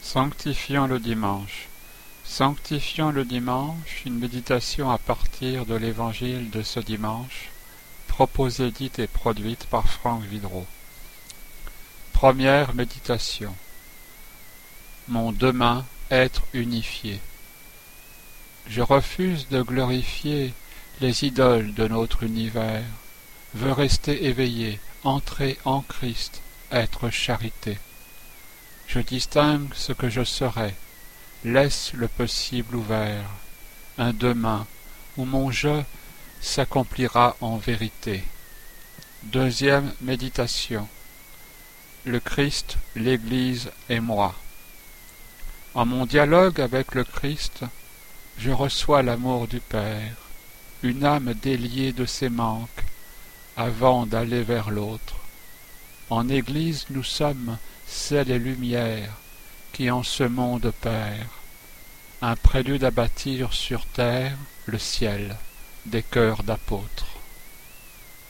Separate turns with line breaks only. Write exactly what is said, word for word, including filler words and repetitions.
Sanctifions le dimanche. Sanctifions le dimanche, une méditation à partir de l'évangile de ce dimanche, proposée, dite et produite par Franck Vidreau. Première méditation. Mon demain, être unifié. Je refuse de glorifier les idoles de notre univers, veux rester éveillé, entrer en Christ, être charité. Je distingue ce que je serai, laisse le possible ouvert, un demain où mon je s'accomplira en vérité. Deuxième méditation. Le Christ, l'Église et moi. En mon dialogue avec le Christ, je reçois l'amour du Père, une âme déliée de ses manques, avant d'aller vers l'autre. En Église, nous sommes sel et lumière qui en ce monde perd, un prélude à bâtir sur terre le ciel des cœurs d'apôtres.